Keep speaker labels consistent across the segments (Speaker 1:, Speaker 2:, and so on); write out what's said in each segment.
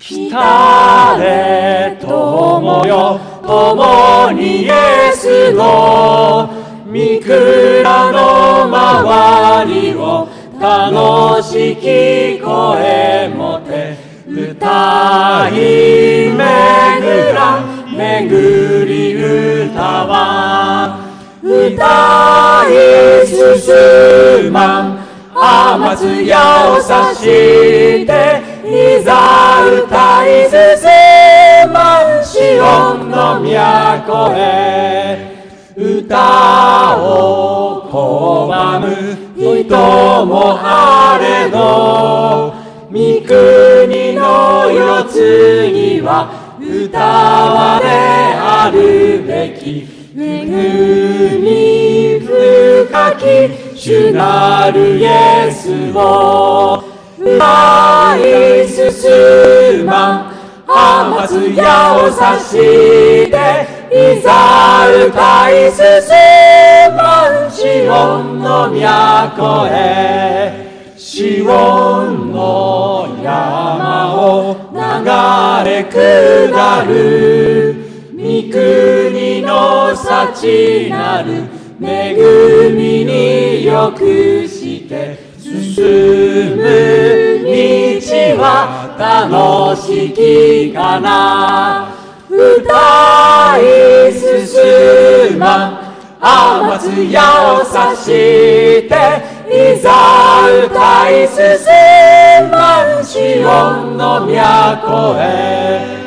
Speaker 1: 来たれ友よ、共にイエスの御蔵の周りを楽しき声もて歌い巡り歌は歌い進まん雨津やをさしていざ歌い進まんシオンの都へ歌を拒む人もあれど御国の世継ぎは歌われあるべき恵み深き主なるイエスを歌い進まん雨津やをさしていざ歌い進まんシオンの都へシオンの山を流れ下る御国の幸なる恵みによくして進む道は楽しきかな歌い進まん雨津やをさしていざ歌い進まんシオンの都へ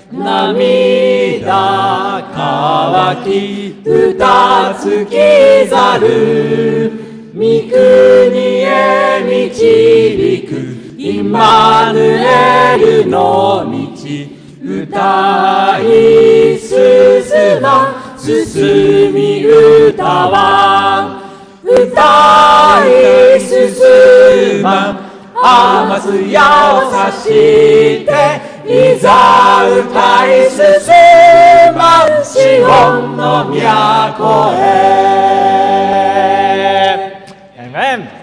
Speaker 1: 涙乾き歌つきざる御国へ導くイマヌエルの道歌い進まん進み歌わ歌い進まん雨津やをさしていざ歌い進まんシオンの都へ。アメン。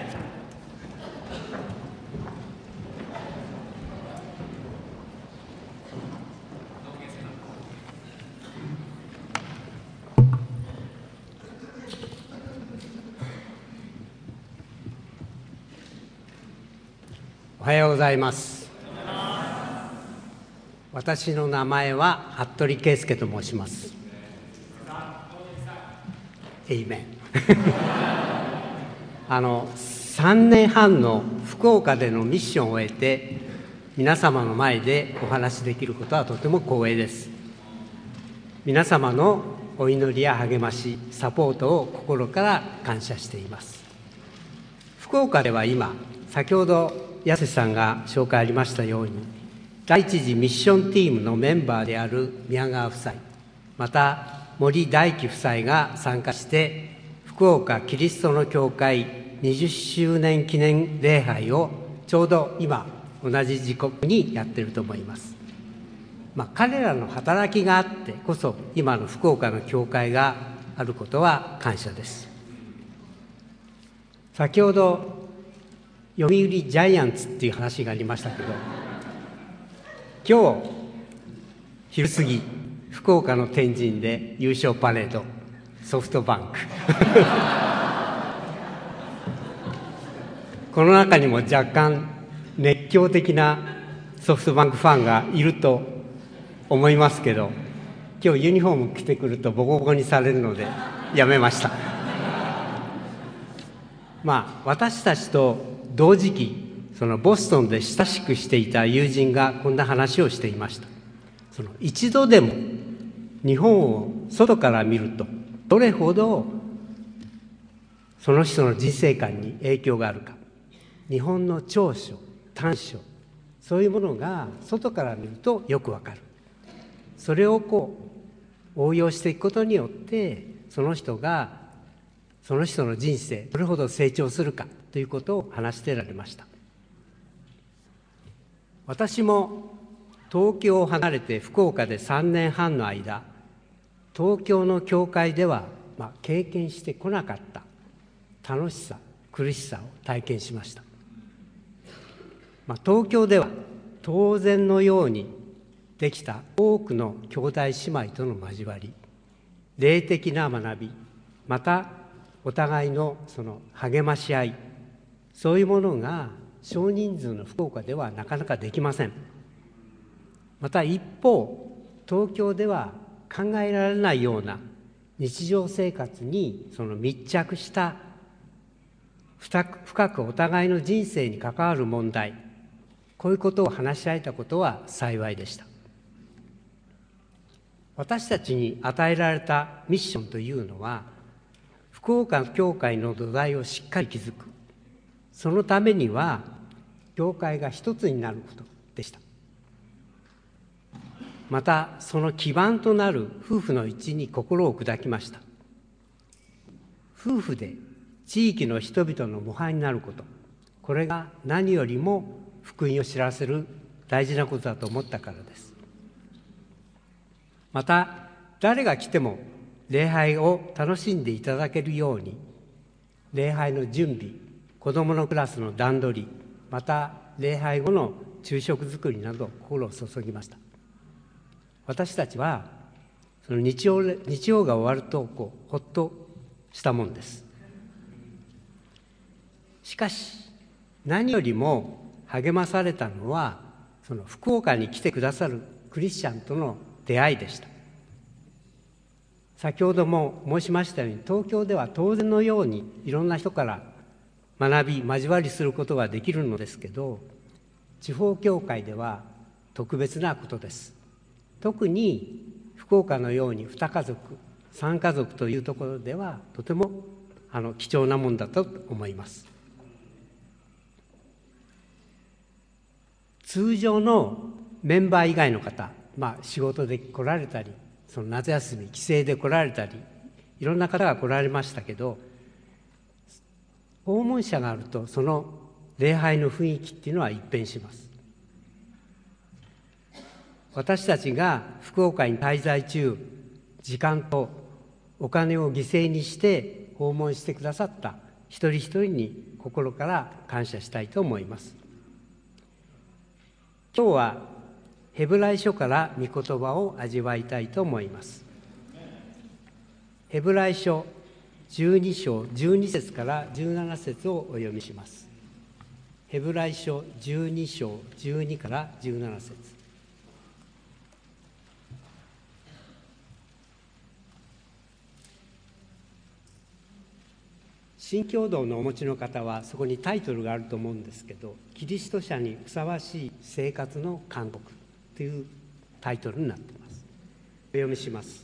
Speaker 2: おはようございます。私の名前は服部圭介と申します。エイメン3年半の福岡でのミッションを終えて皆様の前でお話しできることはとても光栄です。皆様のお祈りや励ましサポートを心から感謝しています。福岡では今先ほどやすしさんが紹介ありましたように第一次ミッションティームのメンバーである宮川夫妻また森大樹夫妻が参加して福岡キリストの教会20周年記念礼拝をちょうど今同じ時刻にやっていると思います。彼らの働きがあってこそ今の福岡の教会があることは感謝です。先ほど読売ジャイアンツっていう話がありましたけど今日昼過ぎ福岡の天神で優勝パレードソフトバンクこの中にも若干熱狂的なソフトバンクファンがいると思いますけど今日ユニフォーム着てくるとボコボコにされるのでやめました私たちと同時期そのボストンで親しくしていた友人がこんな話をしていました。その一度でも日本を外から見るとどれほどその人の人生観に影響があるか日本の長所短所そういうものが外から見るとよくわかる。それを応用していくことによってその人の人生どれほど成長するかということを話してられました。私も東京を離れて福岡で3年半の間東京の教会では経験してこなかった楽しさ苦しさを体験しました。東京では当然のようにできた多くの兄弟姉妹との交わり、霊的な学び、またお互いのその励まし合い、そういうものが少人数の福岡ではなかなかできません。また一方、東京では考えられないような日常生活にその密着した深くお互いの人生に関わる問題、こういうことを話し合えたことは幸いでした。私たちに与えられたミッションというのは、福岡教会の土台をしっかり築く、そのためには教会が一つになることでした。またその基盤となる夫婦の一致に心を砕きました。夫婦で地域の人々の模範になること、これが何よりも福音を知らせる大事なことだと思ったからです。また誰が来ても礼拝を楽しんでいただけるように、礼拝の準備、子どものクラスの段取り、また礼拝後の昼食作りなど心を注ぎました。私たちはその日曜が終わるとほっとしたもんです。しかし何よりも励まされたのは、その福岡に来てくださるクリスチャンとの出会いでした。先ほども申しましたように、東京では当然のようにいろんな人から学び交わりすることができるのですけど、地方教会では特別なことです。特に福岡のように2家族3家族というところではとても貴重なものだと思います。通常のメンバー以外の方、仕事で来られたり、その夏休み帰省で来られたり、いろんな方が来られましたけど、訪問者があるとその礼拝の雰囲気っていうのは一変します。私たちが福岡に滞在中、時間とお金を犠牲にして訪問してくださった一人一人に心から感謝したいと思います。今日はヘブライ書から御言葉を味わいたいと思います。ヘブライ書12章12節から17節をお読みします。ヘブライ書12章12から17節。新教導のお持ちの方はそこにタイトルがあると思うんですけど、キリスト者にふさわしい生活の監督というタイトルになっています。お読みします。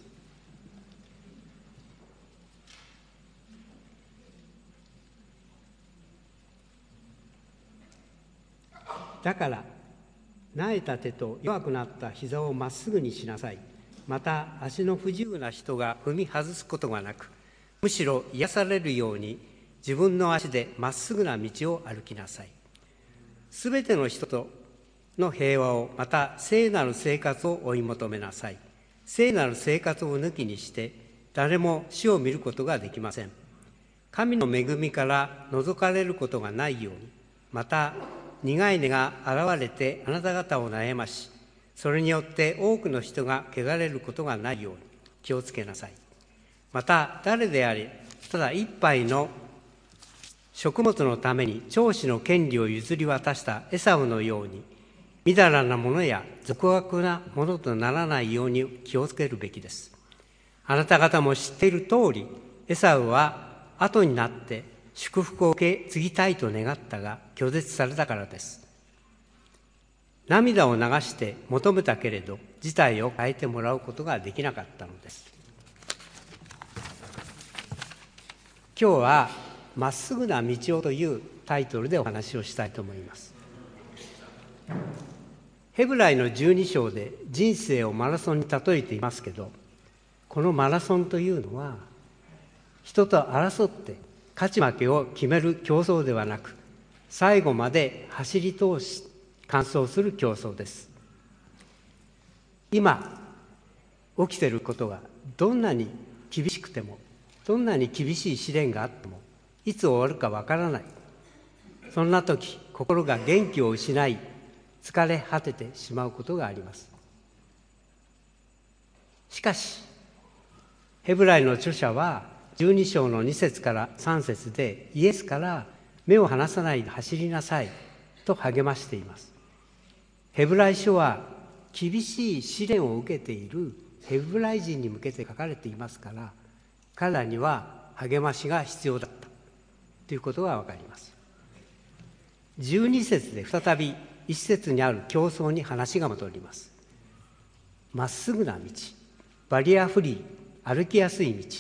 Speaker 2: だから苗えた手と弱くなった膝をまっすぐにしなさい。また足の不自由な人が踏み外すことがなく、むしろ癒されるように自分の足でまっすぐな道を歩きなさい。すべての人との平和を、また聖なる生活を追い求めなさい。聖なる生活を抜きにして誰も死を見ることができません。神の恵みから覗かれることがないように、また苦い根が現れてあなた方を悩まし、それによって多くの人が汚れることがないように気をつけなさい。また誰であれ、ただ一杯の食物のために長子の権利を譲り渡したエサウのように、みだらなものや俗悪なものとならないように気をつけるべきです。あなた方も知っている通り、エサウは後になって祝福を受け継ぎたいと願ったが拒絶されたからです。涙を流して求めたけれど、事態を変えてもらうことができなかったのです。今日はまっすぐな道をというタイトルでお話をしたいと思います。ヘブライの12章で人生をマラソンに例えていますけど、このマラソンというのは人と争って勝ち負けを決める競争ではなく、最後まで走り通し完走する競争です。今起きていることがどんなに厳しくても、どんなに厳しい試練があっても、いつ終わるかわからない。そんな時、心が元気を失い、 疲れ果ててしまうことがあります。しかしヘブライの著者は12章の2節から3節でイエスから目を離さないで走りなさいと励ましています。ヘブライ書は厳しい試練を受けているヘブライ人に向けて書かれていますから、彼らには励ましが必要だったということがわかります。12節で再び1節にある競争に話が戻ります。まっすぐな道、バリアフリー、歩きやすい道、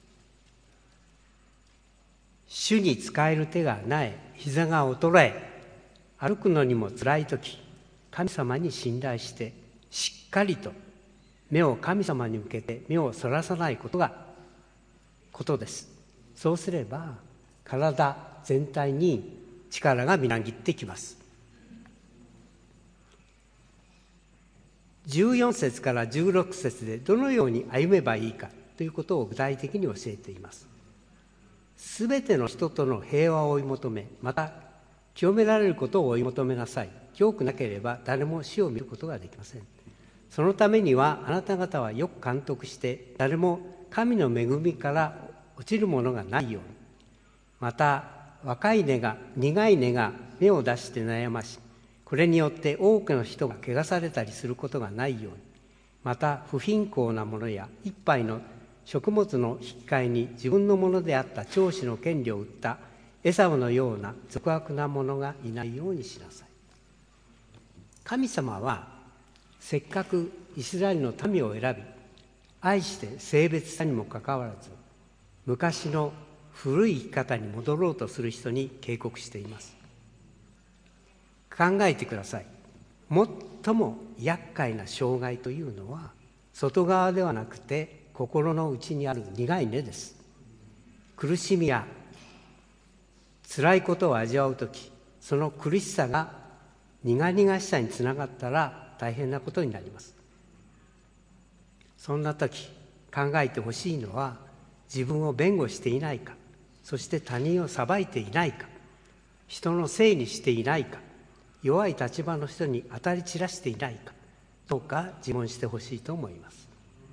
Speaker 2: 主に仕える手が苗え、膝が衰え、歩くのにもつらいとき、神様に信頼してしっかりと目を神様に向けて目をそらさないことです。そうすれば体全体に力がみなぎってきます。14節から16節でどのように歩めばいいかということを具体的に教えています。すべての人との平和を追い求め、また清められることを追い求めなさい。清くなければ誰も死を見ることができません。そのためにはあなた方はよく監督して誰も神の恵みから落ちるものがないように、また若い根が苦い根が芽を出して悩まし、これによって多くの人が汚されたりすることがないように、また不貧困なものや一杯の食物の引き換えに自分のものであった長子の権利を売ったエサウのような俗悪なものがいないようにしなさい。神様はせっかくイスラエルの民を選び愛して性別さにもかかわらず、昔の古い生き方に戻ろうとする人に警告しています。考えてください。最も厄介な障害というのは外側ではなくて心の内にある苦い根です。苦しみや辛いことを味わうとき、その苦しさが苦々しさにつながったら大変なことになります。そんなとき考えてほしいのは、自分を弁護していないか、そして他人を裁いていないか、人のせいにしていないか、弱い立場の人に当たり散らしていないかどうか自問してほしいと思います。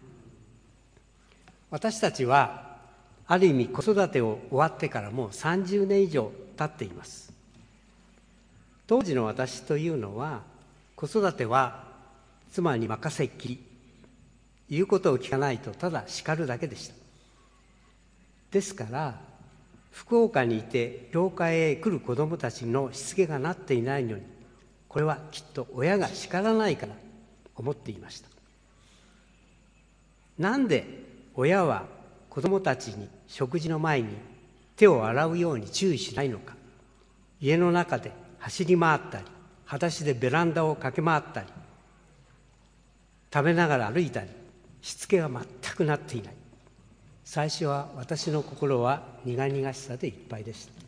Speaker 2: 私たちはある意味子育てを終わってからもう30年以上経っています。当時の私というのは、子育ては妻に任せっきり、言うことを聞かないとただ叱るだけでした。ですから福岡にいて教会へ来る子どもたちのしつけがなっていないのに、これはきっと親が叱らないから思っていました。なんで親は子どもたちに食事の前に手を洗うように注意しないのか。家の中で走り回ったり、裸足でベランダを駆け回ったり、食べながら歩いたり、しつけが全くなっていない。最初は私の心は苦々しさでいっぱいでした。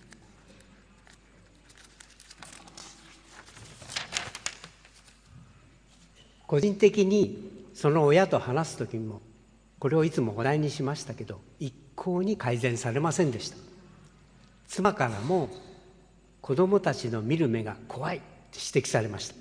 Speaker 2: 個人的にその親と話すときもこれをいつも話題にしましたけど、一向に改善されませんでした。妻からも子どもたちの見る目が怖いって指摘されました。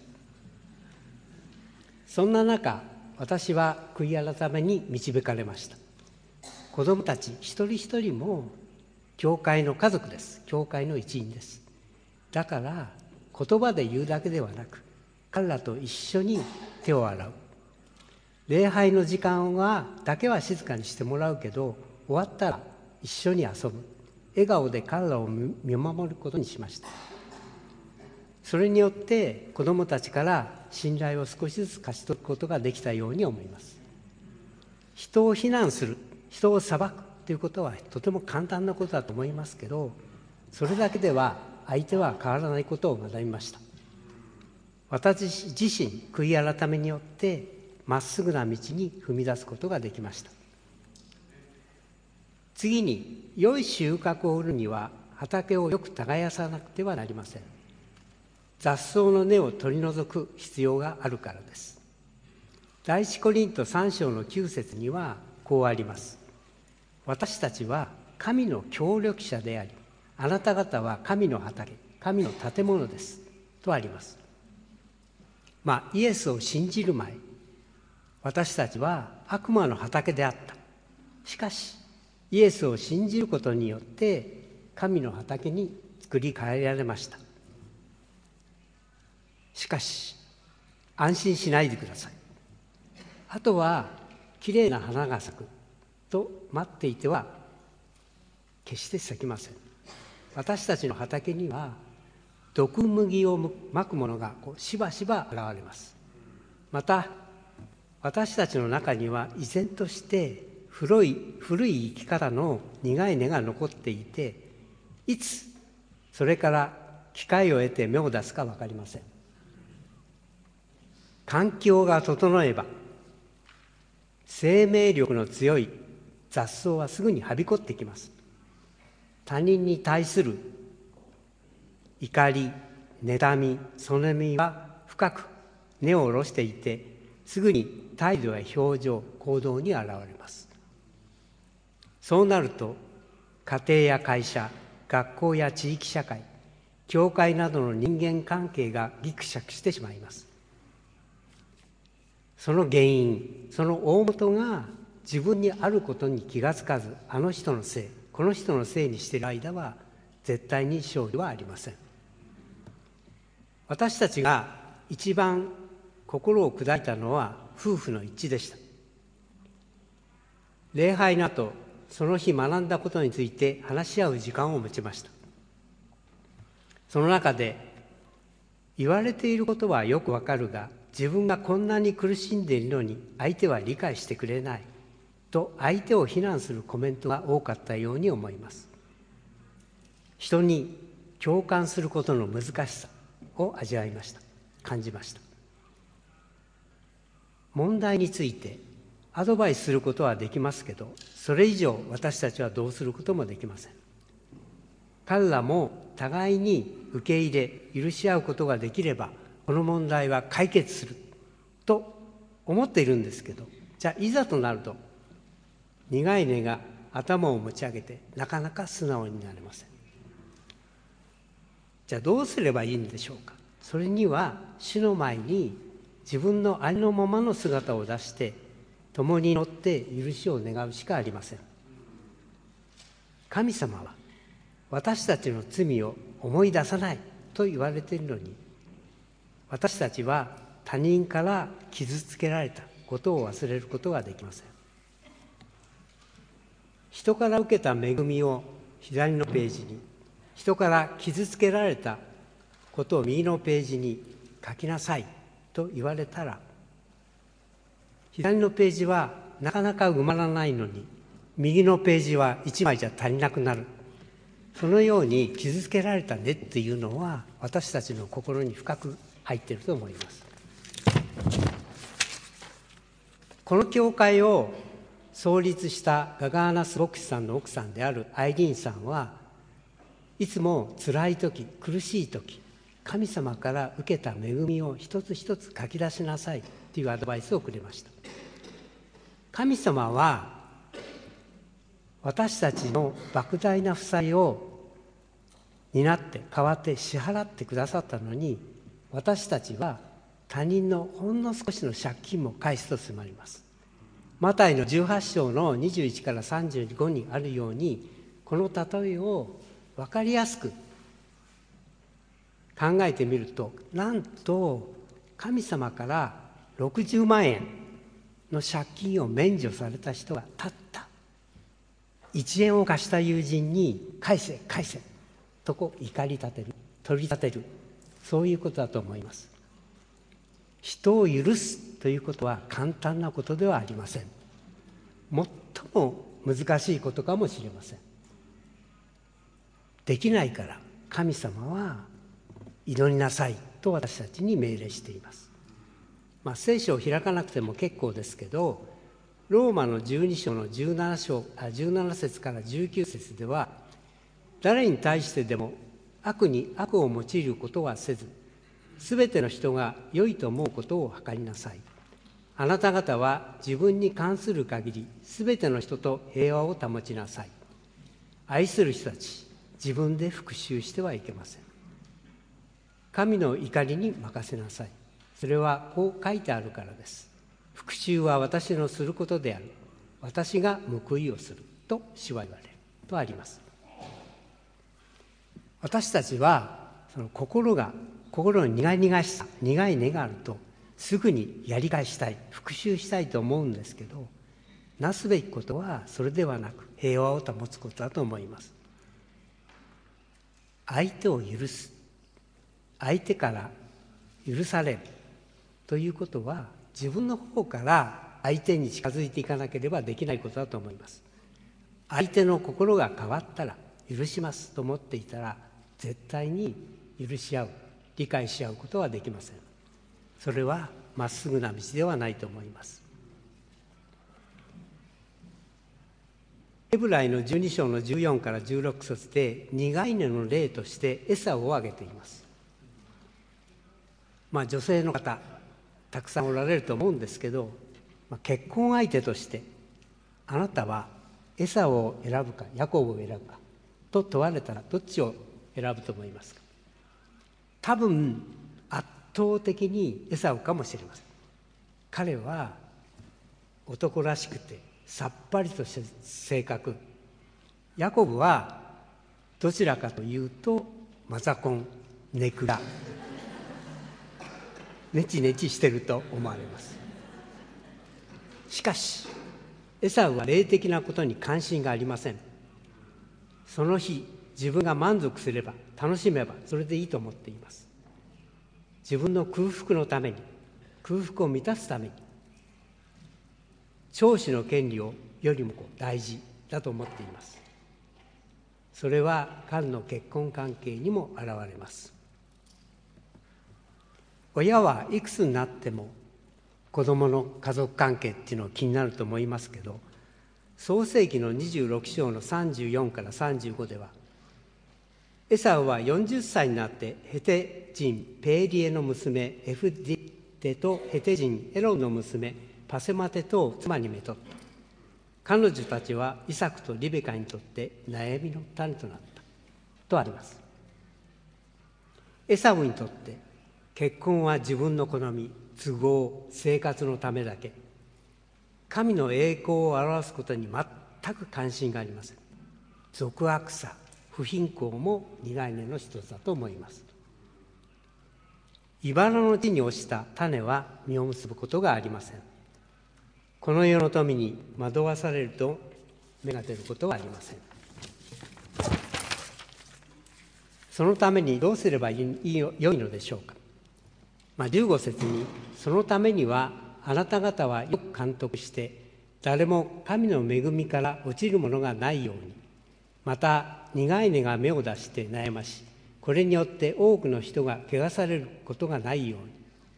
Speaker 2: そんな中、私は悔い改めに導かれました。子どもたち一人一人も教会の家族です。教会の一員です。だから言葉で言うだけではなく、彼らと一緒に手を洗う。礼拝の時間だけは静かにしてもらうけど、終わったら一緒に遊ぶ。笑顔で彼らを見守ることにしました。それによって子どもたちから信頼を少しずつ勝ち取ることができたように思います。人を非難する、人を裁くということはとても簡単なことだと思いますけど、それだけでは相手は変わらないことを学びました。私自身、悔い改めによってまっすぐな道に踏み出すことができました。次に、良い収穫を得るには畑をよく耕さなくてはなりません。雑草の根を取り除く必要があるからです。第一コリント3章の9節にはこうあります。私たちは神の協力者であり、あなた方は神の畑、神の建物ですとあります。 イエスを信じる前、私たちは悪魔の畑であった。しかしイエスを信じることによって神の畑に作り変えられました。しかし安心しないでください。あとはきれいな花が咲くと待っていては決して咲きません。私たちの畑には毒麦をまくものがしばしば現れます。また私たちの中には依然として古い生き方の苦い根が残っていて、いつそれから機会を得て芽を出すか分かりません。環境が整えば生命力の強い雑草はすぐにはびこってきます。他人に対する怒り、妬み、そねみは深く根を下ろしていて、すぐに態度や表情、行動に現れます。そうなると家庭や会社、学校や地域社会、教会などの人間関係がぎくしゃくしてしまいます。その原因、その大元が自分にあることに気がつかず、あの人のせい、この人のせいにしている間は絶対に勝利はありません。私たちが一番心を砕いたのは夫婦の一致でした。礼拝の後、その日学んだことについて話し合う時間を持ちました。その中で、言われていることはよくわかるが、自分がこんなに苦しんでいるのに相手は理解してくれないと相手を非難するコメントが多かったように思います。人に共感することの難しさを味わいました。感じました。問題についてアドバイスすることはできますけど、それ以上私たちはどうすることもできません。彼らも互いに受け入れ許し合うことができれば、この問題は解決すると思っているんですけど、じゃあいざとなると苦い根が頭を持ち上げてなかなか素直になれません。じゃあどうすればいいんでしょうか。それには主の前に自分のありのままの姿を出して共に祈って許しを願うしかありません。神様は私たちの罪を思い出さないと言われているのに、私たちは他人から傷つけられたことを忘れることができません。人から受けた恵みを左のページに、人から傷つけられたことを右のページに書きなさいと言われたら、左のページはなかなか埋まらないのに、右のページは1枚じゃ足りなくなる。そのように傷つけられた根っていうのは私たちの心に深く入っていると思います。この教会を創立したガガーナス牧師さんの奥さんであるアイリーンさんはいつも辛い時、苦しい時、神様から受けた恵みを一つ一つ書き出しなさいというアドバイスをくれました。神様は私たちの莫大な負債を担って代わって支払ってくださったのに、私たちは他人のほんの少しの借金も返すと迫ります。マタイの18章の21から35にあるように、この例えを分かりやすく考えてみると、なんと神様から60万円の借金を免除された人がたった1円を貸した友人に返せ返せと怒り立てる、取り立てる、そういうことだと思います。人を許すということは簡単なことではありません。最も難しいことかもしれません。できないから神様は祈りなさいと私たちに命令しています。聖書を開かなくても結構ですけど、ローマの12章の17節から19節では、誰に対してでも悪に悪を用いることはせず、すべての人が良いと思うことを図りなさい。あなた方は自分に関する限りすべての人と平和を保ちなさい。愛する人たち、自分で復讐してはいけません。神の怒りに任せなさい。 それはこう書いてあるからです。復讐は私のすることである。私が報いをすると主は言われるとあります。私たちはその心の苦い根があるとすぐにやり返したい、復讐したいと思うんですけど、なすべきことはそれではなく平和を保つことだと思います。相手を許す、相手から許されるということは自分の方から相手に近づいていかなければできないことだと思います。相手の心が変わったら許しますと思っていたら絶対に許し合う、理解し合うことはできません。それはまっすぐな道ではないと思います。ヘブライの12章の14から16節で苦い根の例としてエサを挙げています。女性の方たくさんおられると思うんですけど、結婚相手としてあなたはエサを選ぶかヤコブを選ぶかと問われたらどっちを選ぶと思いますか？多分圧倒的にエサウかもしれません。彼は男らしくてさっぱりとした性格。ヤコブはどちらかというとマザコン、ネクラ、ネチネチしてると思われます。しかしエサウは霊的なことに関心がありません。その日自分が満足すれば楽しめばそれでいいと思っています。自分の空腹のために、空腹を満たすために長子の権利よりも大事だと思っています。それは彼の結婚関係にも現れます。親はいくつになっても子供の家族関係っていうのは気になると思いますけど、創世記の26章の34から35ではエサウは40歳になってヘテ人ペーリエの娘エフディテとヘテ人エロンの娘パセマテとを妻にめとった。彼女たちはイサクとリベカにとって悩みの種となったとあります。エサウにとって結婚は自分の好み、都合、生活のためだけ、神の栄光を表すことに全く関心がありません。俗悪さ、不貧困も苦い根の一つだと思います。茨の地に落ちた種は実を結ぶことがありません。この世の富に惑わされると芽が出ることはありません。そのためにどうすれば良いのでしょうか。15節にそのためにはあなた方はよく監督して誰も神の恵みから落ちるものがないように、また苦い根が芽を出して悩まし、これによって多くの人が汚されることがないように。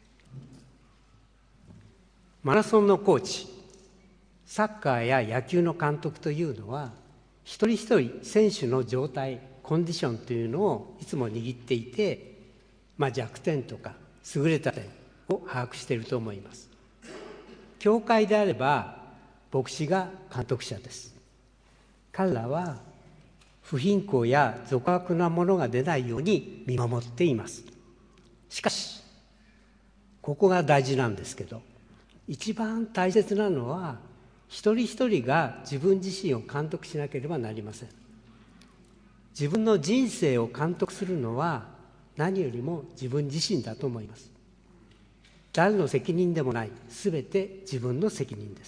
Speaker 2: マラソンのコーチ、サッカーや野球の監督というのは一人一人選手の状態、コンディションというのをいつも握っていて、弱点とか優れた点を把握していると思います。教会であれば牧師が監督者です。彼らは不貧困や俗悪なものが出ないように見守っています。しかしここが大事なんですけど、一番大切なのは一人一人が自分自身を監督しなければなりません。自分の人生を監督するのは何よりも自分自身だと思います。誰の責任でもない、すべて自分の責任です。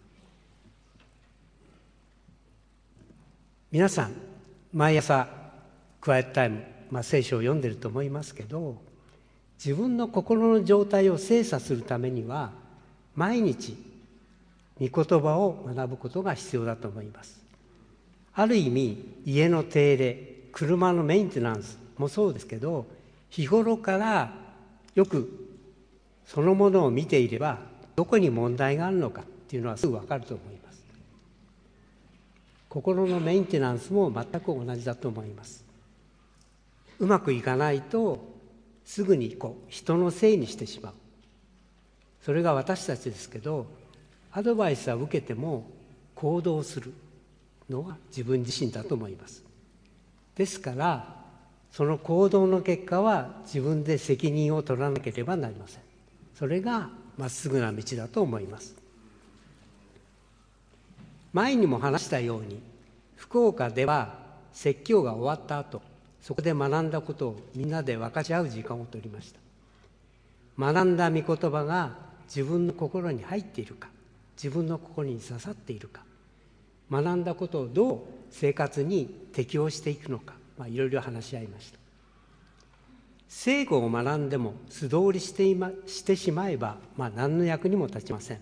Speaker 2: 皆さん毎朝クワイエットタイム、聖書を読んでると思いますけど、自分の心の状態を精査するためには毎日御言葉を学ぶことが必要だと思います。ある意味家の手入れ、車のメンテナンスもそうですけど、日頃からよくそのものを見ていればどこに問題があるのかっていうのはすぐ分かると思います。心のメンテナンスも全く同じだと思います。うまくいかないとすぐに人のせいにしてしまう。それが私たちですけど、アドバイスは受けても行動するのは自分自身だと思います。ですからその行動の結果は自分で責任を取らなければなりません。 それがまっすぐな道だと思います。前にも話したように、福岡では説教が終わった後、そこで学んだことをみんなで分かち合う時間を取りました。学んだ御言葉が自分の心に入っているか、自分の心に刺さっているか、学んだことをどう生活に適応していくのか、いろいろ話し合いました。聖語を学んでも素通りしてしまえば、何の役にも立ちません。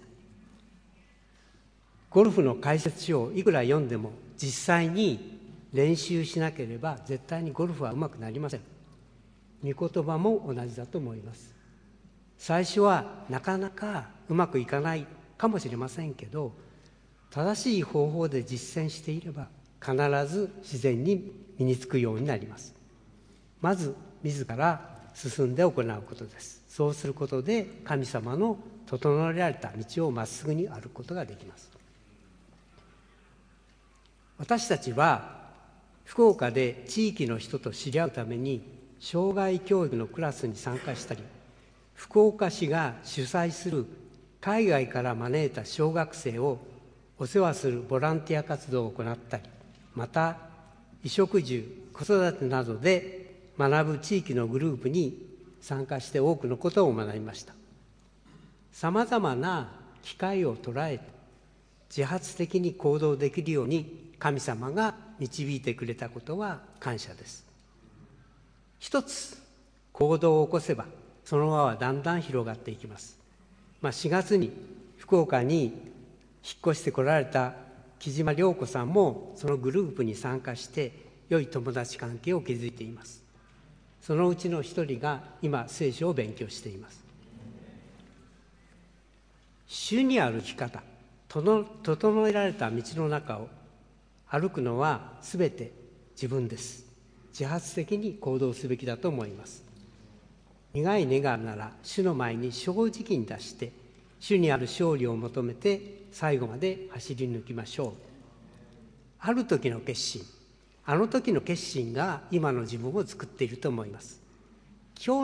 Speaker 2: ゴルフの解説書をいくら読んでも実際に練習しなければ絶対にゴルフはうまくなりません。御言葉も同じだと思います。最初はなかなかうまくいかないかもしれませんけど、正しい方法で実践していれば必ず自然に身につくようになります。まず自ら進んで行うことです。そうすることで神様の整えられた道をまっすぐに歩くことができます。私たちは福岡で地域の人と知り合うために障害教育のクラスに参加したり、福岡市が主催する海外から招いた小学生をお世話するボランティア活動を行ったり、また衣食住、子育てなどで学ぶ地域のグループに参加して多くのことを学びました。さまざまな機会を捉えて自発的に行動できるように神様が導いてくれたことは感謝です。一つ行動を起こせばその輪はだんだん広がっていきます。4月に福岡に引っ越してこられた木島良子さんもそのグループに参加して良い友達関係を築いています。そのうちの一人が今聖書を勉強しています。主にある生き方、整えられた道の中を歩くのはすべて自分です。自発的に行動すべきだと思います。苦い根があるなら主の前に正直に出して主にある勝利を求めて最後まで走り抜きましょう。ある時の決心、あの時の決心が今の自分を作っていると思います。今日